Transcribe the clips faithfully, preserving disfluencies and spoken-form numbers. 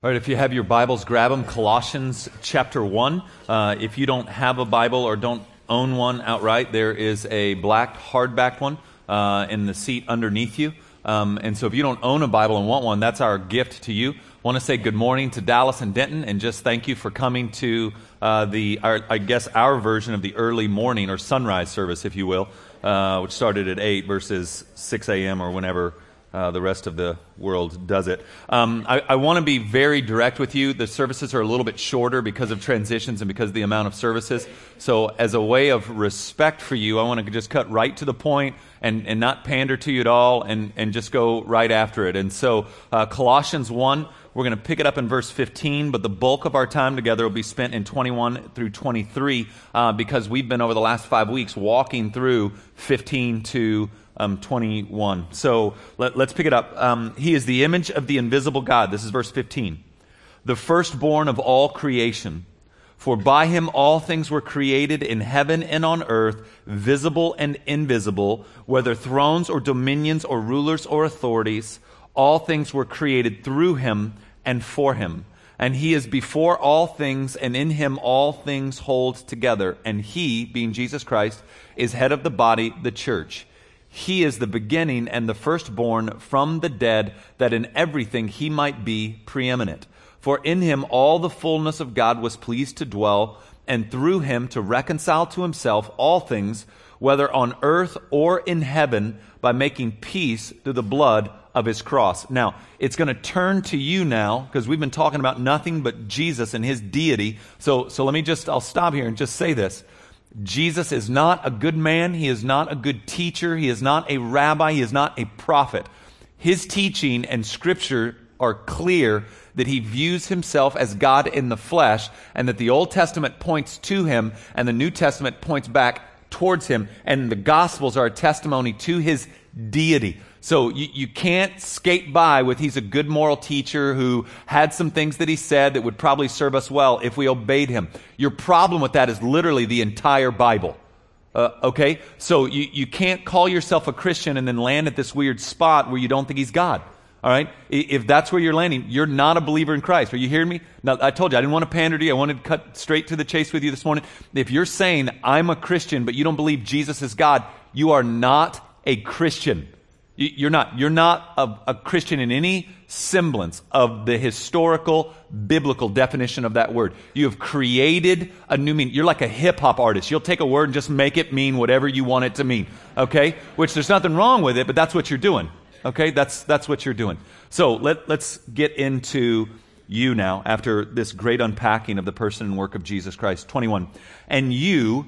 All right, if you have your Bibles, grab them. Colossians chapter one. Uh, if you don't have a Bible or don't own one outright, there is a black hardback one uh, in the seat underneath you. Um, and so if you don't own a Bible and want one, that's our gift to you. I want to say good morning to Dallas and Denton, and just thank you for coming to uh, the, our, I guess, our version of the early morning or sunrise service, if you will, uh, which started at eight versus six a.m. or whenever Uh, the rest of the world does it. Um, I, I want to be very direct with you. The services are a little bit shorter because of transitions and because of the amount of services. So as a way of respect for you, I want to just cut right to the point and, and not pander to you at all and, and just go right after it. And so uh, Colossians one, we're going to pick it up in verse fifteen, but the bulk of our time together will be spent in twenty-one through twenty-three uh, because we've been over the last five weeks walking through fifteen to Um, twenty-one. So let, let's pick it up. Um, he is the image of the invisible God. This is verse fifteen. The firstborn of all creation. For by him all things were created in heaven and on earth, visible and invisible, whether thrones or dominions or rulers or authorities. All things were created through him and for him. And he is before all things, and in him all things hold together. And he, being Jesus Christ, is head of the body, the church. He is the beginning and the firstborn from the dead, that in everything he might be preeminent. For in him all the fullness of God was pleased to dwell, and through him to reconcile to himself all things, whether on earth or in heaven, by making peace through the blood of his cross. Now, it's going to turn to you now, because we've been talking about nothing but Jesus and his deity. So, so let me just, I'll stop here and just say this. Jesus is not a good man. He is not a good teacher. He is not a rabbi. He is not a prophet. His teaching and scripture are clear that he views himself as God in the flesh, and that the Old Testament points to him and the New Testament points back towards him, and the Gospels are a testimony to his deity. So you, you can't skate by with he's a good moral teacher who had some things that he said that would probably serve us well if we obeyed him. Your problem with that is literally the entire Bible. Uh, okay? So you, you can't call yourself a Christian and then land at this weird spot where you don't think he's God. All right? If that's where you're landing, you're not a believer in Christ. Are you hearing me? Now, I told you, I didn't want to pander to you. I wanted to cut straight to the chase with you this morning. If you're saying, I'm a Christian, but you don't believe Jesus is God, you are not a Christian. You're not. You're not a, a Christian in any semblance of the historical, biblical definition of that word. You have created a new meaning. You're like a hip-hop artist. You'll take a word and just make it mean whatever you want it to mean. Okay? Which there's nothing wrong with it, but that's what you're doing. Okay? That's that's what you're doing. So let, let's get into you now after this great unpacking of the person and work of Jesus Christ. twenty-one. And you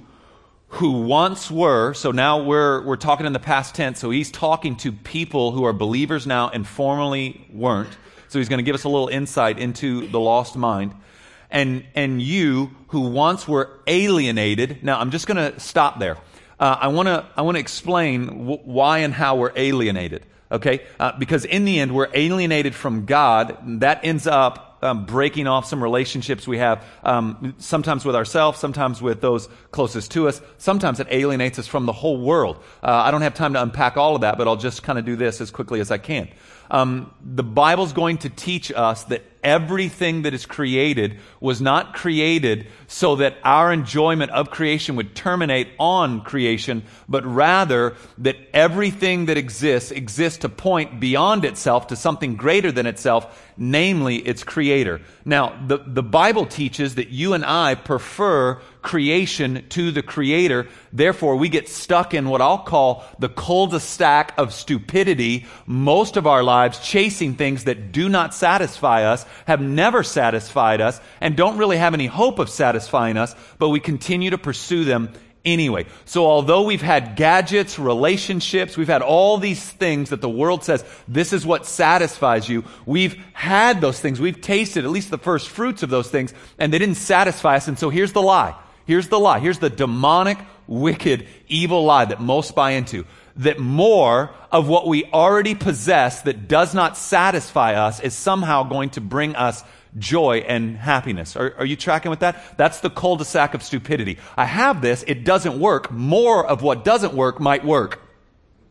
who once were, so now we're we're talking in the past tense, so he's talking to people who are believers now and formerly weren't. So he's going to give us a little insight into the lost mind. And and you who once were alienated. Now I'm just going to stop there. Uh, I want to I want to explain w- why and how we're alienated. Okay, uh, because in the end we're alienated from God. That ends up Um, breaking off some relationships we have, um, sometimes with ourselves, sometimes with those closest to us. Sometimes it alienates us from the whole world. Uh, I don't have time to unpack all of that, but I'll just kind of do this as quickly as I can. Um, the Bible's going to teach us that everything that is created was not created so that our enjoyment of creation would terminate on creation, but rather that everything that exists exists to point beyond itself to something greater than itself, namely its creator. Now, the, the Bible teaches that you and I prefer creation to the creator. Therefore, we get stuck in what I'll call the cul-de-sac of stupidity most of our lives, chasing things that do not satisfy us, have never satisfied us, and don't really have any hope of satisfying us, but we continue to pursue them anyway. So although we've had gadgets, relationships, we've had all these things that the world says, this is what satisfies you. We've had those things. We've tasted at least the first fruits of those things, and they didn't satisfy us. And so here's the lie. Here's the lie. Here's the demonic, wicked, evil lie that most buy into. That more of what we already possess that does not satisfy us is somehow going to bring us joy and happiness. Are, are you tracking with that? That's the cul-de-sac of stupidity. I have this, it doesn't work. More of what doesn't work might work.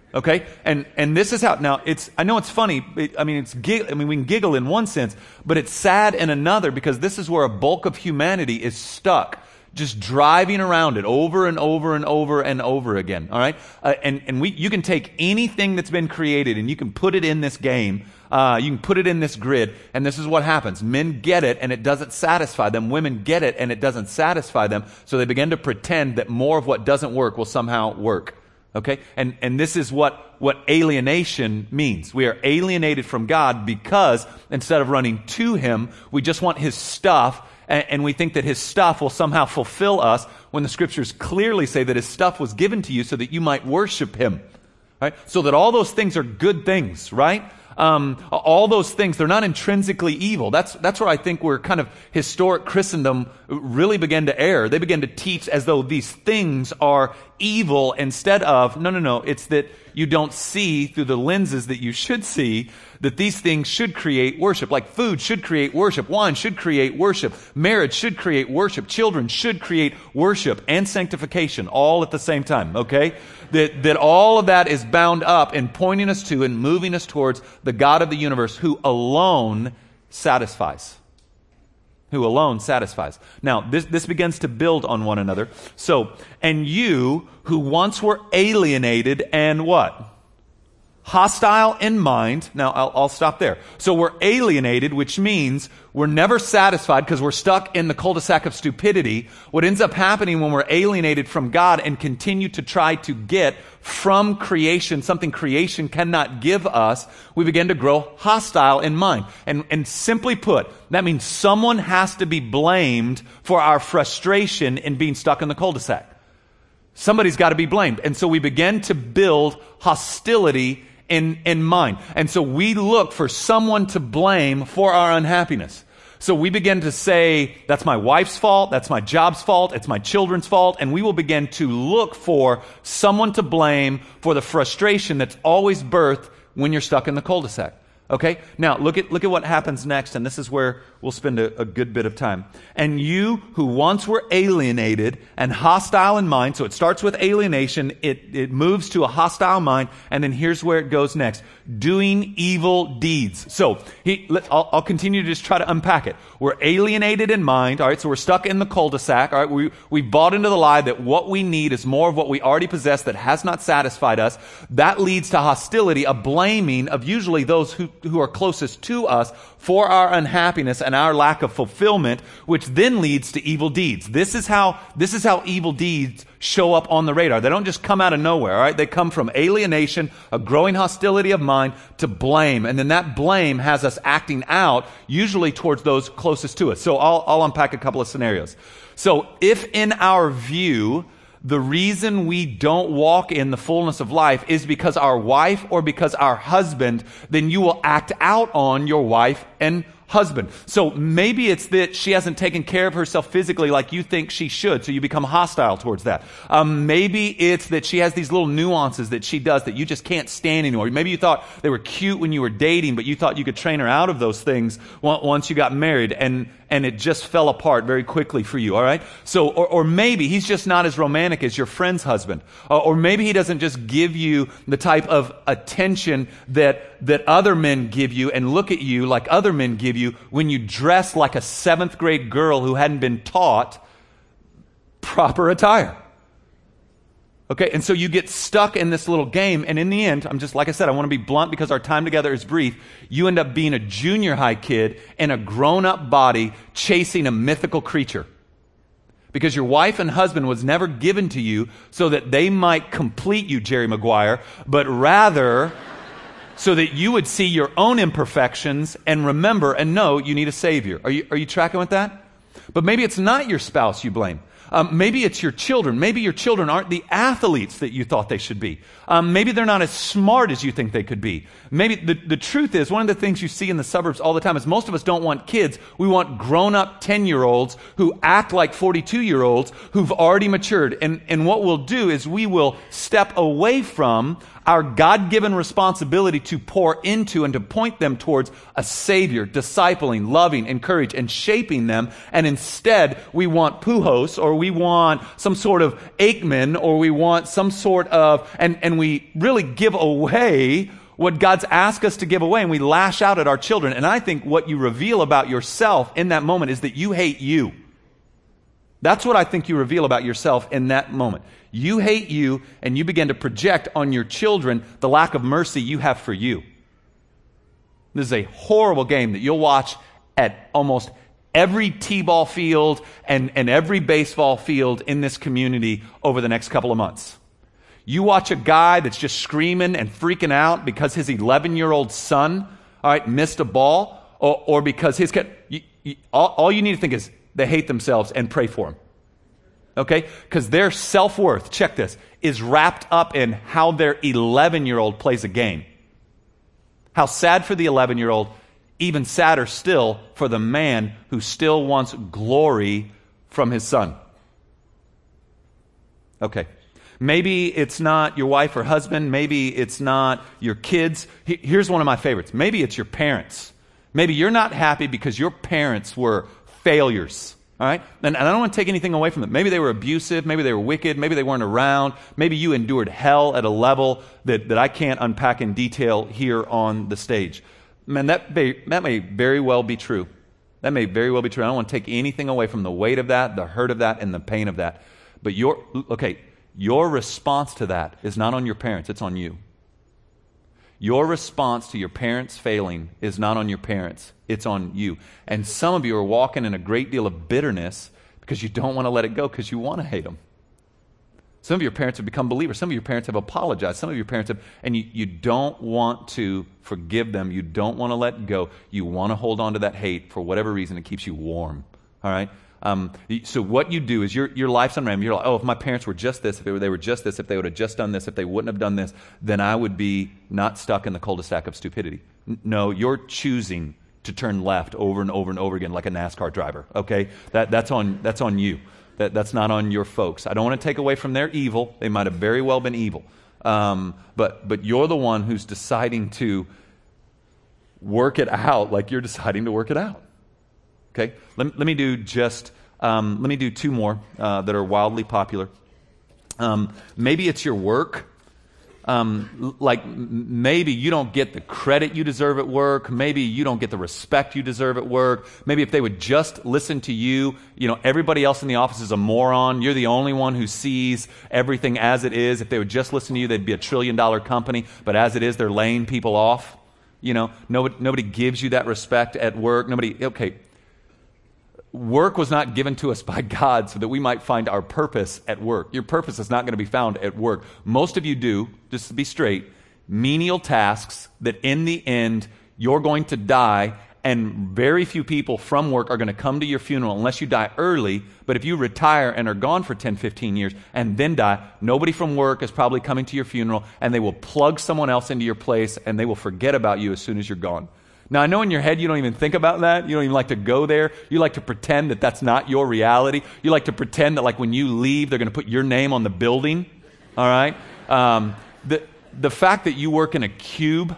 Okay, and and this is how. Now it's. I know it's funny. It, I mean, it's. I mean, we can giggle in one sense, but it's sad in another because this is where a bulk of humanity is stuck, just driving around it over and over and over and over again. All right, uh, and and we. You can take anything that's been created and you can put it in this game. Uh, you can put it in this grid, and this is what happens. Men get it, and it doesn't satisfy them. Women get it, and it doesn't satisfy them. So they begin to pretend that more of what doesn't work will somehow work. Okay? And and this is what, what alienation means. We are alienated from God because instead of running to Him, we just want His stuff, and, and we think that His stuff will somehow fulfill us when the Scriptures clearly say that His stuff was given to you so that you might worship Him. Right? So that all those things are good things, right? Um, all those things, they're not intrinsically evil. That's that's where I think where kind of historic Christendom really began to err. They began to teach as though these things are evil instead of, no, no, no, it's that you don't see through the lenses that you should see that these things should create worship. Like food should create worship. Wine should create worship. Marriage should create worship. Children should create worship and sanctification all at the same time, okay? That, that all of that is bound up in pointing us to and moving us towards the God of the universe who alone satisfies. Who alone satisfies. Now, this, this begins to build on one another. So, and you who once were alienated and what? Hostile in mind. Now, I'll, I'll stop there. So we're alienated, which means we're never satisfied because we're stuck in the cul-de-sac of stupidity. What ends up happening when we're alienated from God and continue to try to get from creation something creation cannot give us, we begin to grow hostile in mind. And, and simply put, that means someone has to be blamed for our frustration in being stuck in the cul-de-sac. Somebody's got to be blamed. And so we begin to build hostility in, in mind. And so we look for someone to blame for our unhappiness. So we begin to say, that's my wife's fault, that's my job's fault, it's my children's fault, and we will begin to look for someone to blame for the frustration that's always birthed when you're stuck in the cul-de-sac. Okay? Now, look at look at what happens next, and this is where we'll spend a, a good bit of time. And you who once were alienated and hostile in mind, so it starts with alienation, it, it moves to a hostile mind, and then here's where it goes next. Doing evil deeds. So, he, let, I'll, I'll continue to just try to unpack it. We're alienated in mind, all right, so we're stuck in the cul-de-sac, all right, we, we bought into the lie that what we need is more of what we already possess that has not satisfied us. That leads to hostility, a blaming of usually those who who are closest to us for our unhappiness and our lack of fulfillment, which then leads to evil deeds. This is how, this is how evil deeds show up on the radar. They don't just come out of nowhere, all right? They come from alienation, a growing hostility of mind, to blame. And then that blame has us acting out, usually towards those closest to us. So I'll, I'll unpack a couple of scenarios. So if in our view, the reason we don't walk in the fullness of life is because our wife or because our husband, then you will act out on your wife and husband. So maybe it's that she hasn't taken care of herself physically like you think she should, so you become hostile towards that. Um, maybe it's that she has these little nuances that she does that you just can't stand anymore. Maybe you thought they were cute when you were dating, but you thought you could train her out of those things once you got married, and and it just fell apart very quickly for you, all right? So, or, or maybe he's just not as romantic as your friend's husband. Or, or maybe he doesn't just give you the type of attention that that other men give you and look at you like other men give you when you dress like a seventh grade girl who hadn't been taught proper attire. Okay, and so you get stuck in this little game, and in the end, I'm just, like I said, I want to be blunt because our time together is brief. You end up being a junior high kid in a grown-up body chasing a mythical creature. Because your wife and husband was never given to you so that they might complete you, Jerry Maguire, but rather so that you would see your own imperfections and remember and know you need a Savior. Are you, are you tracking with that? But maybe it's not your spouse you blame. Um, maybe it's your children. Maybe your children aren't the athletes that you thought they should be. Um, maybe they're not as smart as you think they could be. Maybe the, the truth is, one of the things you see in the suburbs all the time is most of us don't want kids. We want grown-up ten-year-olds who act like forty-two-year-olds who've already matured. And, and what we'll do is we will step away from our God-given responsibility to pour into and to point them towards a Savior, discipling, loving, encouraging, and shaping them. And instead, we want Pujols, or we want some sort of Aikman, or we want some sort of, and, and we really give away what God's asked us to give away, and we lash out at our children. And I think what you reveal about yourself in that moment is that you hate you. That's what I think you reveal about yourself in that moment. You hate you, and you begin to project on your children the lack of mercy you have for you. This is a horrible game that you'll watch at almost every t-ball field and, and every baseball field in this community over the next couple of months. You watch a guy that's just screaming and freaking out because his eleven-year-old son, all right, missed a ball, or, or because his kid, you, you, all, all you need to think is they hate themselves and pray for him. Okay? Because their self-worth, check this, is wrapped up in how their eleven-year-old plays a game. How sad for the eleven-year-old, even sadder still for the man who still wants glory from his son. Okay. Maybe it's not your wife or husband. Maybe it's not your kids. Here's one of my favorites. Maybe it's your parents. Maybe you're not happy because your parents were failures. All right? And, and I don't want to take anything away from them. Maybe they were abusive. Maybe they were wicked. Maybe they weren't around. Maybe you endured hell at a level that, that I can't unpack in detail here on the stage. Man, that may, that may very well be true. That may very well be true. I don't want to take anything away from the weight of that, the hurt of that, and the pain of that. But your, okay, your response to that is not on your parents. It's on you. Your response to your parents failing is not on your parents. It's on you. And some of you are walking in a great deal of bitterness because you don't want to let it go because you want to hate them. Some of your parents have become believers. Some of your parents have apologized. Some of your parents have, and you, you don't want to forgive them. You don't want to let go. You want to hold on to that hate for whatever reason. It keeps you warm. All right? Um, so what you do is your your life's on random. You're like, oh, if my parents were just this, if they were, they were just this, if they would have just done this, if they wouldn't have done this, then I would be not stuck in the cul-de-sac of stupidity. N- no, you're choosing to turn left over and over and over again like a NASCAR driver. Okay, that that's on that's on you. That that's not on your folks. I don't want to take away from their evil. They might have very well been evil, um, but but you're the one who's deciding to work it out like you're deciding to work it out. Okay, let, let me do just, um, let me do two more uh, that are wildly popular. Um, maybe it's your work. Um, like maybe you don't get the credit you deserve at work. Maybe you don't get the respect you deserve at work. Maybe if they would just listen to you, you know, everybody else in the office is a moron. You're the only one who sees everything as it is. If they would just listen to you, they'd be a trillion dollar company. But as it is, they're laying people off. You know, nobody, nobody gives you that respect at work. Nobody, okay. Work was not given to us by God so that we might find our purpose at work. Your purpose is not going to be found at work. Most of you do, just to be straight, menial tasks that in the end you're going to die, and very few people from work are going to come to your funeral unless you die early. But if you retire and are gone for ten, fifteen years and then die, nobody from work is probably coming to your funeral, and they will plug someone else into your place and they will forget about you as soon as you're gone. Now, I know in your head you don't even think about that. You don't even like to go there. You like to pretend that that's not your reality. You like to pretend that like when you leave, they're going to put your name on the building. All right? Um, the, the fact that you work in a cube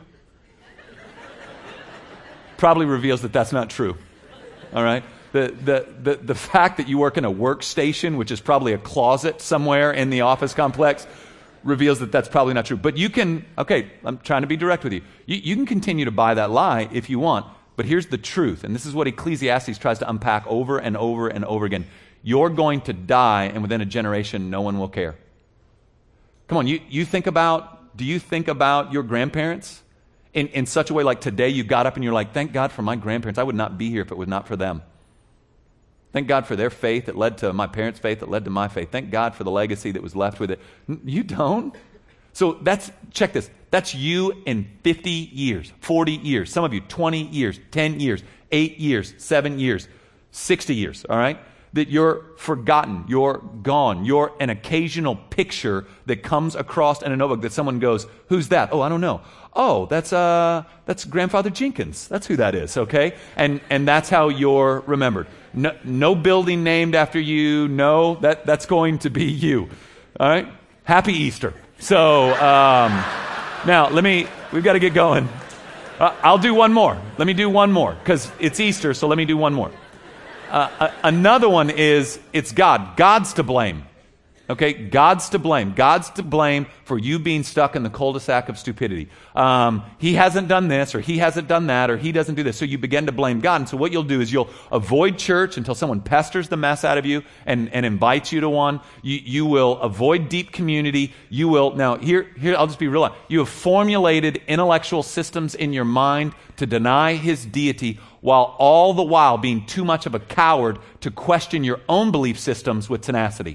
probably reveals that that's not true. All right? The, the, the, the fact that you work in a workstation, which is probably a closet somewhere in the office complex, reveals that that's probably not true. But you can, okay, I'm trying to be direct with you. you. You can continue to buy that lie if you want, but here's the truth, and this is what Ecclesiastes tries to unpack over and over and over again. You're going to die, and within a generation, no one will care. Come on, you, you think about, do you think about your grandparents in, in such a way like today you got up and you're like, thank God for my grandparents. I would not be here if it was not for them. Thank God for their faith that led to my parents' faith that led to my faith. Thank God for the legacy that was left with it. You don't. So that's, check this. That's you in fifty years, forty years. Some of you, twenty years, ten years, eight years, seven years, sixty years, all right? That you're forgotten, you're gone. You're an occasional picture that comes across in a notebook that someone goes, who's that? Oh, I don't know. Oh, that's uh, that's Grandfather Jenkins. That's who that is, okay? And and that's how you're remembered. No, no building named after you. No, that that's going to be you. All right? Happy Easter. So, um, Now, let me, we've got to get going. Uh, I'll do one more. Let me do one more, because it's Easter, so let me do one more. Uh, uh, another one is, it's God. God's to blame. Okay, God's to blame. God's to blame for you being stuck in the cul-de-sac of stupidity. Um, he hasn't done this, or he hasn't done that, or he doesn't do this. So you begin to blame God. And so what you'll do is you'll avoid church until someone pesters the mess out of you and, and invites you to one. You, you will avoid deep community. You will, now here, here, I'll just be real. You have formulated intellectual systems in your mind to deny his deity, while all the while being too much of a coward to question your own belief systems with tenacity.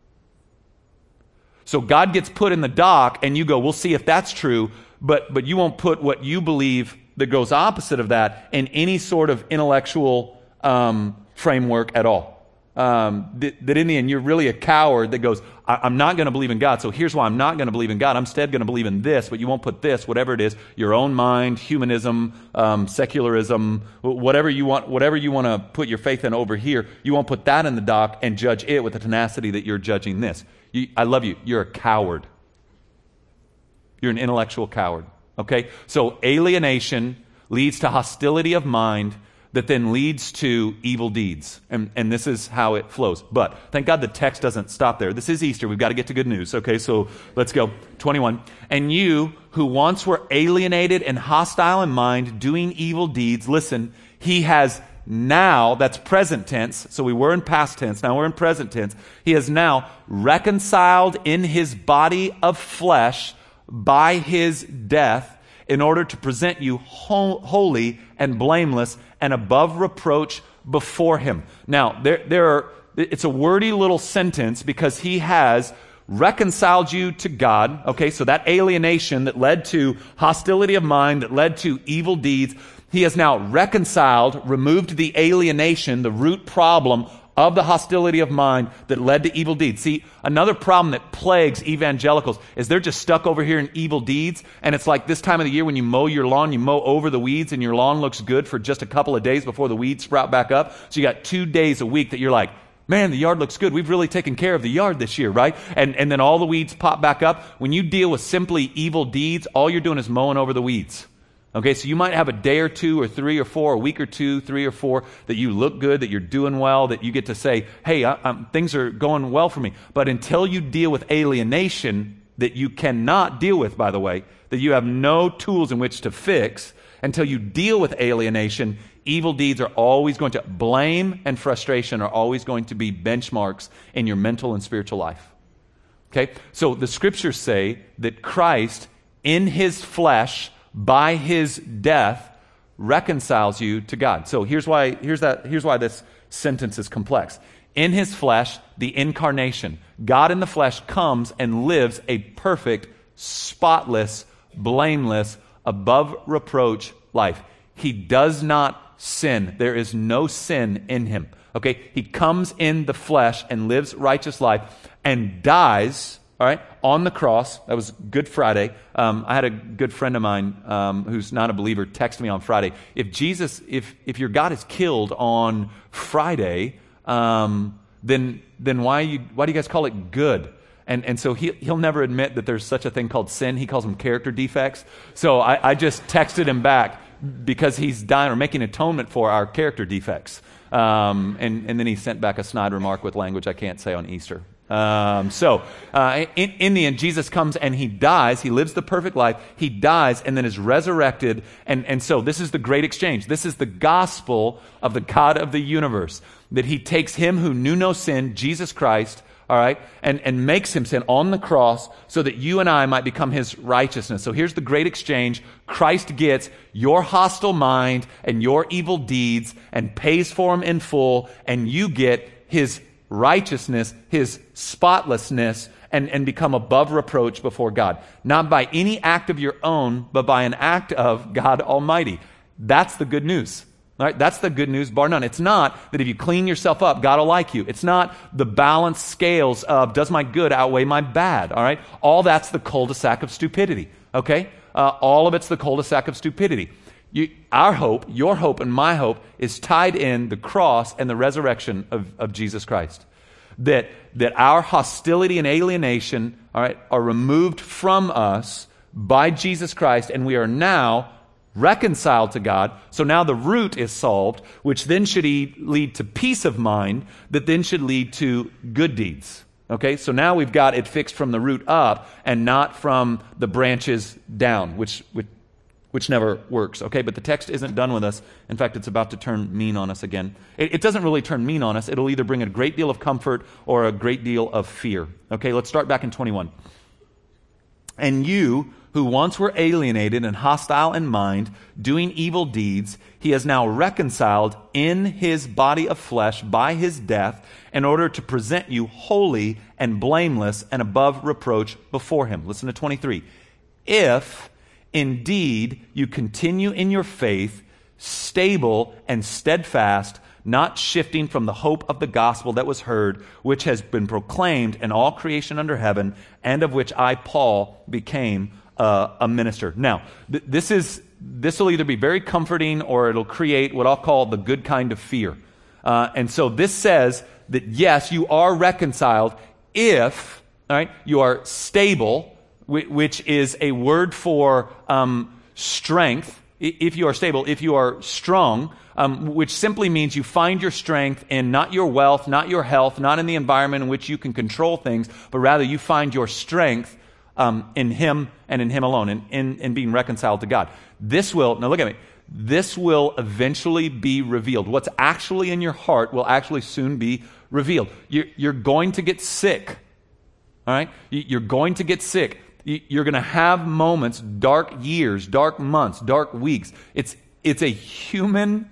So God gets put in the dock, and you go, we'll see if that's true, but but you won't put what you believe that goes opposite of that in any sort of intellectual um, framework at all. Um, that, that in the end, you're really a coward that goes, I, I'm not going to believe in God, so here's why I'm not going to believe in God. I'm instead going to believe in this, but you won't put this, whatever it is, your own mind, humanism, um, secularism, whatever you want, whatever you want to put your faith in over here, you won't put that in the dock and judge it with the tenacity that you're judging this. You, I love you. You're a coward. You're an intellectual coward. Okay? So alienation leads to hostility of mind that then leads to evil deeds. And, and this is how it flows. But thank God the text doesn't stop there. This is Easter. We've got to get to good news. Okay, so let's go. twenty-one. And you who once were alienated and hostile in mind, doing evil deeds, listen, he has now, that's present tense, so we were in past tense, now we're in present tense. He has now reconciled in his body of flesh by his death in order to present you ho- holy and blameless and above reproach before him. Now, there, there are, it's a wordy little sentence because he has reconciled you to God. Okay, so that alienation that led to hostility of mind, that led to evil deeds, he has now reconciled, removed the alienation, the root problem of the hostility of mind that led to evil deeds. See, another problem that plagues evangelicals is they're just stuck over here in evil deeds, and it's like this time of the year when you mow your lawn, you mow over the weeds, and your lawn looks good for just a couple of days before the weeds sprout back up. So you got two days a week that you're like, man, the yard looks good. We've really taken care of the yard this year, right? And, and then all the weeds pop back up. When you deal with simply evil deeds, all you're doing is mowing over the weeds. Okay, so you might have a day or two or three or four, a week or two, three or four, that you look good, that you're doing well, that you get to say, hey, I, I'm, things are going well for me. But until you deal with alienation, that you cannot deal with, by the way, that you have no tools in which to fix, until you deal with alienation, evil deeds are always going to, blame and frustration are always going to be benchmarks in your mental and spiritual life. Okay, so the scriptures say that Christ, in his flesh, by his death, reconciles you to God. So here's why, here's that, here's why this sentence is complex. In his flesh, the incarnation, God in the flesh comes and lives a perfect, spotless, blameless, above reproach life. He does not sin. There is no sin in him. Okay? He comes in the flesh and lives righteous life and dies, all right, on the cross. That was Good Friday. Um, I had a good friend of mine um, who's not a believer text me on Friday. If Jesus, if if your God is killed on Friday, um, then then why you why do you guys call it good? And and so he he'll never admit that there's such a thing called sin. He calls them character defects. So I, I just texted him back because he's dying or making atonement for our character defects. Um, and and then he sent back a snide remark with language I can't say on Easter. Um, so, uh, in, in the end, Jesus comes and he dies. He lives the perfect life. He dies and then is resurrected. And, and so this is the great exchange. This is the gospel of the God of the universe, that he takes him who knew no sin, Jesus Christ, all right, and, and makes him sin on the cross so that you and I might become his righteousness. So here's the great exchange. Christ gets your hostile mind and your evil deeds and pays for them in full, and you get his righteousness, his spotlessness, and, and become above reproach before God. Not by any act of your own, but by an act of God Almighty. That's the good news. All right? That's the good news, bar none. It's not that if you clean yourself up, God will like you. It's not the balanced scales of, does my good outweigh my bad? All right? All that's the cul-de-sac of stupidity. Okay? Uh, all of it's the cul-de-sac of stupidity. You, our hope, your hope, and my hope is tied in the cross and the resurrection of, of Jesus Christ. That, that our hostility and alienation, all right, are removed from us by Jesus Christ, and we are now reconciled to God. So now the root is solved, which then should e- lead to peace of mind, that then should lead to good deeds. Okay, so now we've got it fixed from the root up and not from the branches down, which, which which never works. Okay, but the text isn't done with us. In fact, it's about to turn mean on us again. It, it doesn't really turn mean on us. It'll either bring a great deal of comfort or a great deal of fear. Okay, let's start back in twenty-one. And you, who once were alienated and hostile in mind, doing evil deeds, he has now reconciled in his body of flesh by his death, in order to present you holy and blameless and above reproach before him. Listen to twenty-three. If indeed you continue in your faith, stable and steadfast, not shifting from the hope of the gospel that was heard, which has been proclaimed in all creation under heaven, and of which I, Paul, became uh, a minister. Now, th- this is this will either be very comforting or it'll create what I'll call the good kind of fear. Uh, and so this says that yes, you are reconciled if, all right, you are stable, wh- which is a word for um, strength. If you are stable, if you are strong, um, which simply means you find your strength in not your wealth, not your health, not in the environment in which you can control things, but rather you find your strength um, in Him and in Him alone, in, in, in being reconciled to God. This will, now look at me, this will eventually be revealed. What's actually in your heart will actually soon be revealed. You're, you're going to get sick, all right? You're going to get sick. You're going to have moments, dark years, dark months, dark weeks. It's it's a human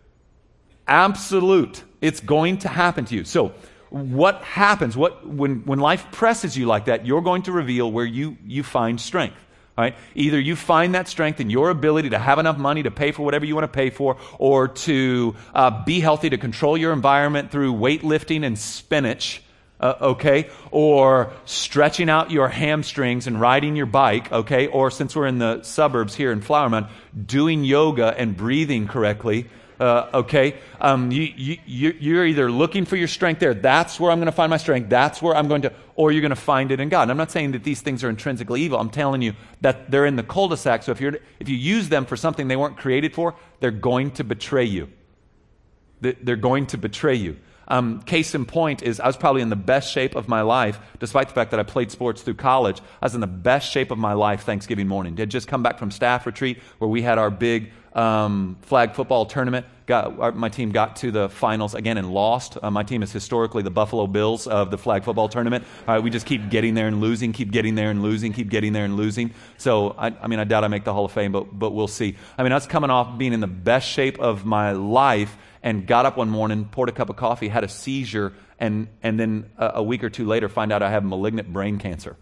absolute. It's going to happen to you. So what happens? What when, when life presses you like that, you're going to reveal where you, you find strength. All right? Either you find that strength in your ability to have enough money to pay for whatever you want to pay for, or to uh, be healthy, to control your environment through weightlifting and spinach. Uh, okay, or stretching out your hamstrings and riding your bike, okay, or since we're in the suburbs here in Flower Mound, doing yoga and breathing correctly, uh, okay, um, you, you, you're either looking for your strength there, that's where I'm going to find my strength, that's where I'm going to, or you're going to find it in God. And I'm not saying that these things are intrinsically evil, I'm telling you that they're in the cul-de-sac, so if, you're, if you use them for something they weren't created for, they're going to betray you. They're going to betray you. Um, case in point is I was probably in the best shape of my life, despite the fact that I played sports through college. I was in the best shape of my life Thanksgiving morning. I had just come back from staff retreat where we had our big um, flag football tournament. Got, our, my team got to the finals again and lost. Uh, my team is historically the Buffalo Bills of the flag football tournament. Uh, we just keep getting there and losing, keep getting there and losing, keep getting there and losing. So, I, I mean, I doubt I make the Hall of Fame, but, but we'll see. I mean, I was coming off being in the best shape of my life, and got up one morning, poured a cup of coffee, had a seizure, and, and then a, a week or two later find out I have malignant brain cancer.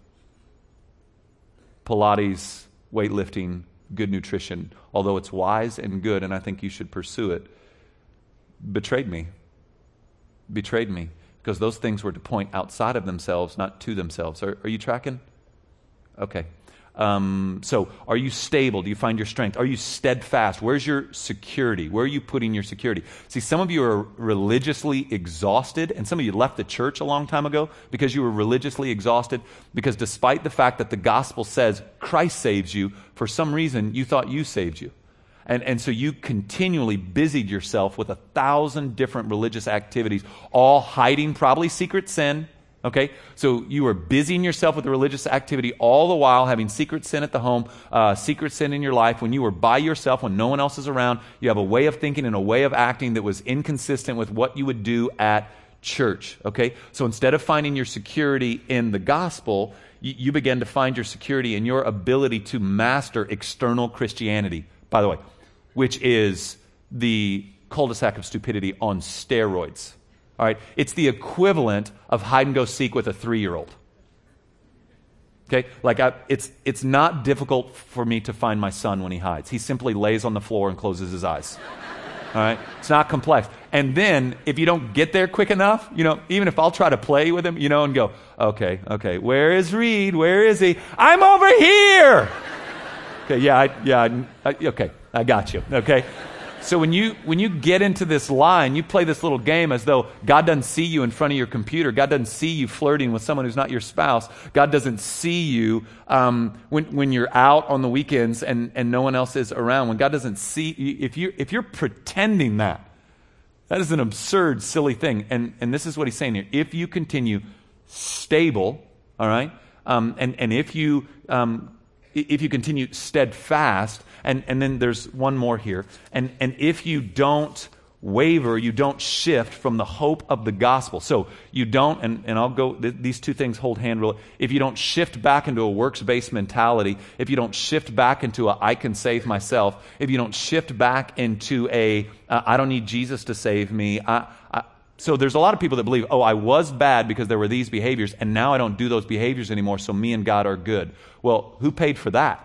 Pilates, weightlifting, good nutrition, although it's wise and good, and I think you should pursue it, betrayed me. Betrayed me. Because those things were to point outside of themselves, not to themselves. Are, are you tracking? Okay. Um, so are you stable? Do you find your strength? Are you steadfast? Where's your security? Where are you putting your security? See, some of you are religiously exhausted, and some of you left the church a long time ago because you were religiously exhausted, because despite the fact that the gospel says Christ saves you, for some reason you thought you saved you. And, and so you continually busied yourself with a thousand different religious activities, all hiding probably secret sin. Okay, so you were busying yourself with the religious activity all the while having secret sin at the home, uh, secret sin in your life. When you were by yourself, when no one else is around, you have a way of thinking and a way of acting that was inconsistent with what you would do at church. Okay, so instead of finding your security in the gospel, you, you began to find your security in your ability to master external Christianity, by the way, which is the cul-de-sac of stupidity on steroids. All right, it's the equivalent of hide and go seek with a three-year-old. Okay, like I, it's it's not difficult for me to find my son when he hides. He simply lays on the floor and closes his eyes. All right, it's not complex. And then if you don't get there quick enough, you know, even if I'll try to play with him, you know, and go, okay, okay, where is Reed? Where is he? I'm over here. Okay, yeah, I, yeah, I, okay, I got you. Okay. So when you when you get into this lie and you play this little game as though God doesn't see you in front of your computer, God doesn't see you flirting with someone who's not your spouse, God doesn't see you um, when when you're out on the weekends and, and no one else is around, when God doesn't see you, if you if you're pretending that, that is an absurd, silly thing. And and this is what he's saying here. If you continue stable, all right, um, and and if you um, if you continue steadfast, and, and then there's one more here, and, and if you don't waver, you don't shift from the hope of the gospel. So you don't, and, and I'll go, th- these two things hold hand real. If you don't shift back into a works-based mentality, if you don't shift back into a I can save myself, if you don't shift back into a uh, I don't need Jesus to save me, I, I So there's a lot of people that believe, oh, I was bad because there were these behaviors, and now I don't do those behaviors anymore, so me and God are good. Well, who paid for that?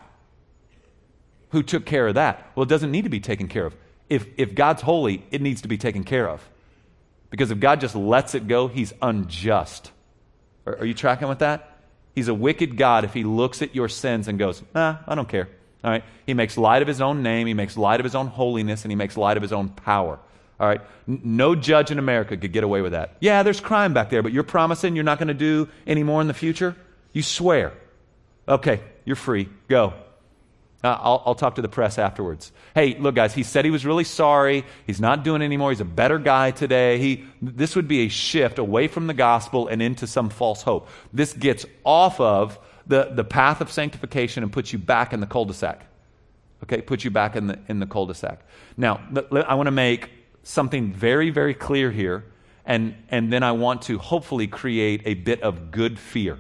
Who took care of that? Well, it doesn't need to be taken care of. If if God's holy, it needs to be taken care of. Because if God just lets it go, he's unjust. Are, are you tracking with that? He's a wicked God if he looks at your sins and goes, nah, I don't care. All right? He makes light of his own name, he makes light of his own holiness, and he makes light of his own power. All right? N- no judge in America could get away with that. Yeah, there's crime back there, but you're promising you're not going to do any more in the future? You swear. Okay, you're free. Go. Uh, I'll, I'll talk to the press afterwards. Hey, look, guys, he said he was really sorry. He's not doing it anymore. He's a better guy today. He, this would be a shift away from the gospel and into some false hope. This gets off of the, the path of sanctification and puts you back in the cul-de-sac. Okay, puts you back in the, in the cul-de-sac. Now, let, let, I want to make something very, very clear here, and, and then I want to hopefully create a bit of good fear.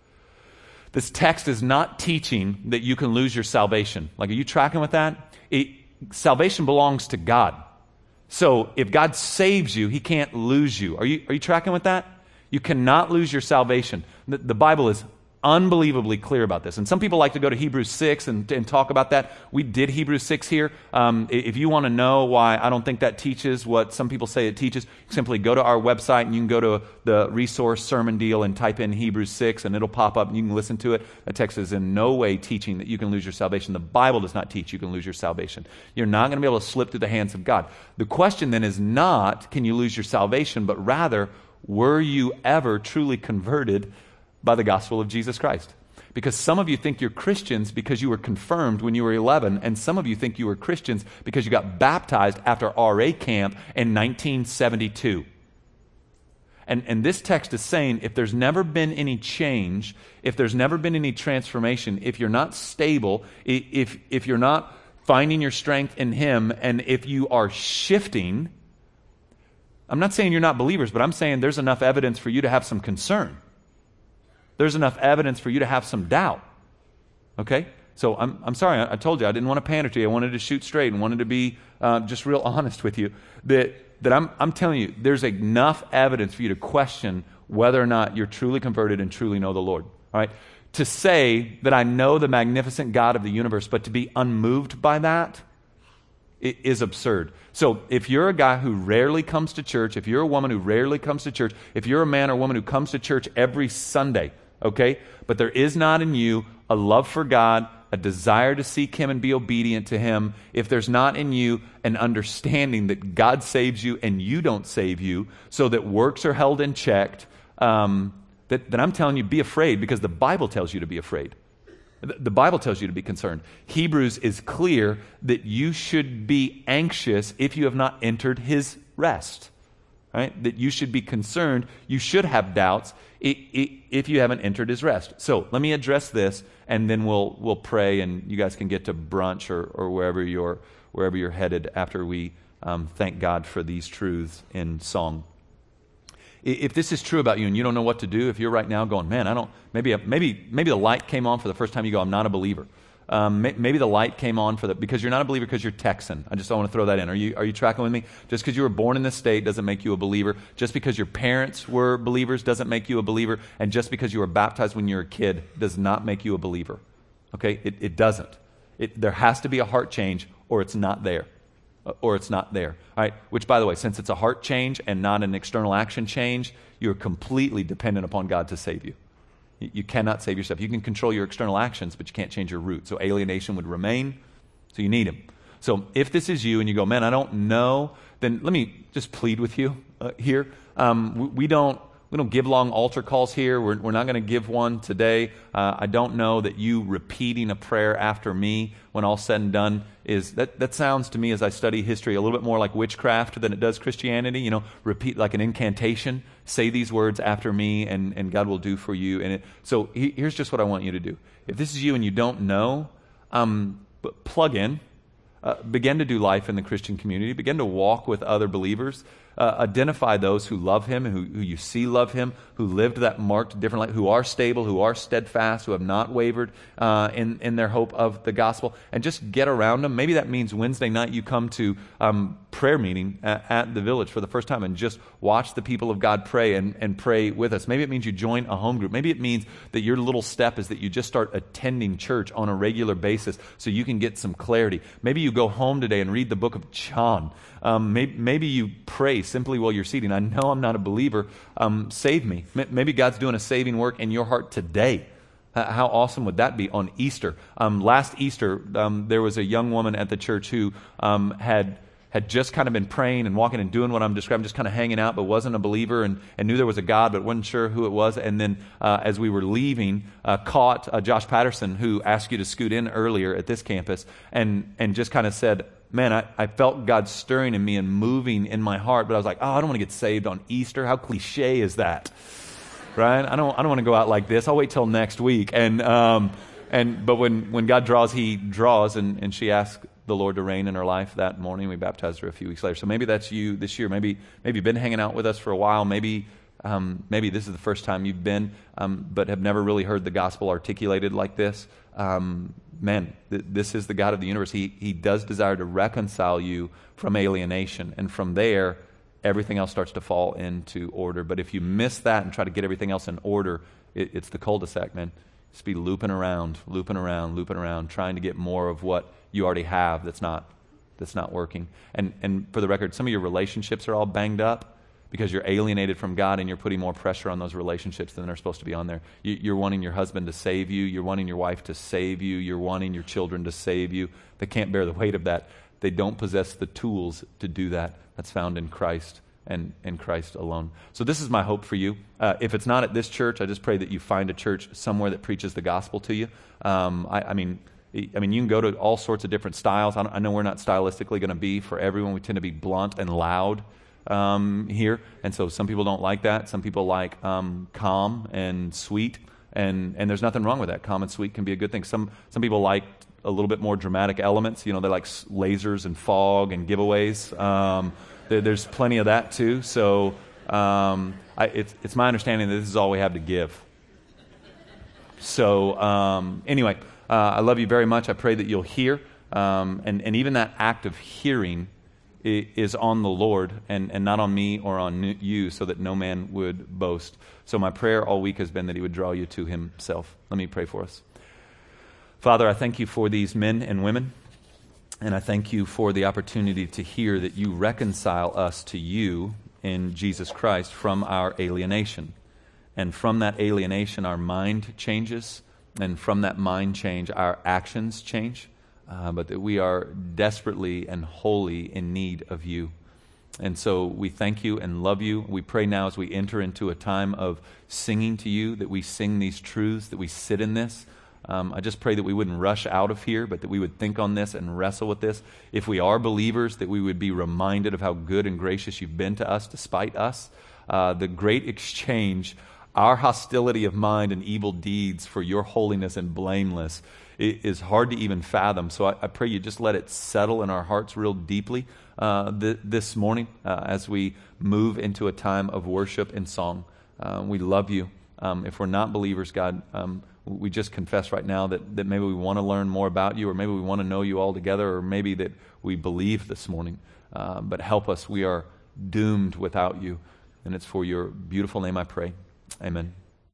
This text is not teaching that you can lose your salvation. Like, are you tracking with that? It, salvation belongs to God. So if God saves you, he can't lose you. Are you, are you tracking with that? You cannot lose your salvation. The, the Bible is unbelievably clear about this. And some people like to go to Hebrews six and, and talk about that. We did Hebrews six here. Um, if you want to know why I don't think that teaches what some people say it teaches, simply go to our website and you can go to the resource sermon deal and type in Hebrews six and it'll pop up and you can listen to it. That text is in no way teaching that you can lose your salvation. The Bible does not teach you can lose your salvation. You're not going to be able to slip through the hands of God. The question then is not, can you lose your salvation, but rather, were you ever truly converted by the gospel of Jesus Christ? Because some of you think you're Christians because you were confirmed when you were eleven, and some of you think you were Christians because you got baptized after R A camp in nineteen seventy-two. And, and this text is saying if there's never been any change, if there's never been any transformation, if you're not stable, if, if you're not finding your strength in him, and if you are shifting, I'm not saying you're not believers, but I'm saying there's enough evidence for you to have some concern. There's enough evidence for you to have some doubt. Okay? So I'm I'm sorry, I, I told you, I didn't want to pander to you. I wanted to shoot straight and wanted to be uh, just real honest with you. That that I'm I'm telling you, there's enough evidence for you to question whether or not you're truly converted and truly know the Lord. All right? To say that I know the magnificent God of the universe, but to be unmoved by that, it is absurd. So if you're a guy who rarely comes to church, if you're a woman who rarely comes to church, if you're a man or woman who comes to church every Sunday, okay, but there is not in you a love for God, a desire to seek him and be obedient to him, if there's not in you an understanding that God saves you and you don't save you, so that works are held in check, um, that, that I'm telling you, be afraid, because the Bible tells you to be afraid. The Bible tells you to be concerned. Hebrews is clear that you should be anxious if you have not entered his rest. Right? That you should be concerned. You should have doubts if you haven't entered his rest. So let me address this, and then we'll we'll pray, and you guys can get to brunch or, or wherever you're wherever you're headed after we um, thank God for these truths in song. If this is true about you and you don't know what to do, if you're right now going, man, I don't, maybe maybe maybe the light came on for the first time, you go, I'm not a believer. Um, may, maybe the light came on for the, because you're not a believer because you're Texan. I just don't want to throw that in. Are you are you tracking with me? Just because you were born in this state doesn't make you a believer. Just because your parents were believers doesn't make you a believer. And just because you were baptized when you were a kid does not make you a believer. Okay? It, it doesn't. It, there has to be a heart change, or it's not there. Or it's not there. All right? Which, by the way, since it's a heart change and not an external action change, you're completely dependent upon God to save you. You, you cannot save yourself. You can control your external actions, but you can't change your root. So alienation would remain, so you need him. So if this is you and you go, man, I don't know, then let me just plead with you uh, here. Um, we, we don't we don't give long altar calls here. We're, we're not going to give one today. Uh, I don't know that you repeating a prayer after me when all's said and done is, that, that sounds to me as I study history a little bit more like witchcraft than it does Christianity. You know, repeat like an incantation. Say these words after me and, and God will do for you. And it, so he, here's just what I want you to do. If this is you and you don't know, um, plug in. Uh, begin to do life in the Christian community. Begin to walk with other believers. Uh, identify those who love Him, who, who you see love Him, who lived that marked different life, who are stable, who are steadfast, who have not wavered uh, in, in their hope of the gospel, and just get around them. Maybe that means Wednesday night you come to um, prayer meeting at, at the village for the first time and just watch the people of God pray and, and pray with us. Maybe it means you join a home group. Maybe it means that your little step is that you just start attending church on a regular basis so you can get some clarity. Maybe you go home today and read the book of John. Um, maybe, maybe you pray simply while you're seating. I know I'm not a believer. Um, save me. Maybe God's doing a saving work in your heart today. How awesome would that be on Easter? Um, last Easter, um, there was a young woman at the church who um, had had just kind of been praying and walking and doing what I'm describing, just kind of hanging out, but wasn't a believer and, and knew there was a God, but wasn't sure who it was. And then uh, as we were leaving, uh, caught uh, Josh Patterson, who asked you to scoot in earlier at this campus, and and just kind of said, man, I, I felt God stirring in me and moving in my heart, but I was like, oh, I don't want to get saved on Easter. How cliche is that? Right? I don't I don't want to go out like this. I'll wait till next week. And um and but when, when God draws, He draws, and, and she asked the Lord to reign in her life that morning. We baptized her a few weeks later. So maybe that's you this year. Maybe maybe you've been hanging out with us for a while. Maybe um, maybe this is the first time you've been, um, but have never really heard the gospel articulated like this. Um, man, th- this is the God of the universe. He He does desire to reconcile you from alienation, and from there, everything else starts to fall into order. But if you miss that and try to get everything else in order, it, it's the cul-de-sac, man. Just be looping around, looping around, looping around, trying to get more of what you already have that's not that's not working. And and for the record, some of your relationships are all banged up because you're alienated from God and you're putting more pressure on those relationships than they're supposed to be on there. You, you're wanting your husband to save you. You're wanting your wife to save you. You're wanting your children to save you. They can't bear the weight of that. They don't possess the tools to do that. That's found in Christ and in Christ alone. So this is my hope for you. Uh, if it's not at this church, I just pray that you find a church somewhere that preaches the gospel to you. Um, I, I mean, I mean, you can go to all sorts of different styles. I, I know we're not stylistically going to be for everyone. We tend to be blunt and loud um, here, and so some people don't like that. Some people like um, calm and sweet, and and there's nothing wrong with that. Calm and sweet can be a good thing. Some some people like a little bit more dramatic elements. You know, they like lasers and fog and giveaways. Um, there, there's plenty of that too. So um, I, it's it's my understanding that this is all we have to give. So um, anyway. Uh, I love you very much. I pray that you'll hear. Um, and, and even that act of hearing is on the Lord and, and not on me or on you, so that no man would boast. So my prayer all week has been that He would draw you to Himself. Let me pray for us. Father, I thank you for these men and women. And I thank you for the opportunity to hear that you reconcile us to you in Jesus Christ from our alienation. And from that alienation, our mind changes. And from that mind change, our actions change, uh, but that we are desperately and wholly in need of you. And so we thank you and love you. We pray now as we enter into a time of singing to you, that we sing these truths, that we sit in this. Um, I just pray that we wouldn't rush out of here, but that we would think on this and wrestle with this. If we are believers, that we would be reminded of how good and gracious you've been to us despite us. Uh, the great exchange, our hostility of mind and evil deeds for your holiness and blameless is hard to even fathom. So I, I pray you just let it settle in our hearts real deeply uh, th- this morning uh, as we move into a time of worship and song. Uh, we love you. Um, if we're not believers, God, um, we just confess right now that, that maybe we want to learn more about you, or maybe we want to know you altogether, or maybe that we believe this morning. Uh, but help us. We are doomed without you. And it's for your beautiful name I pray. Amen.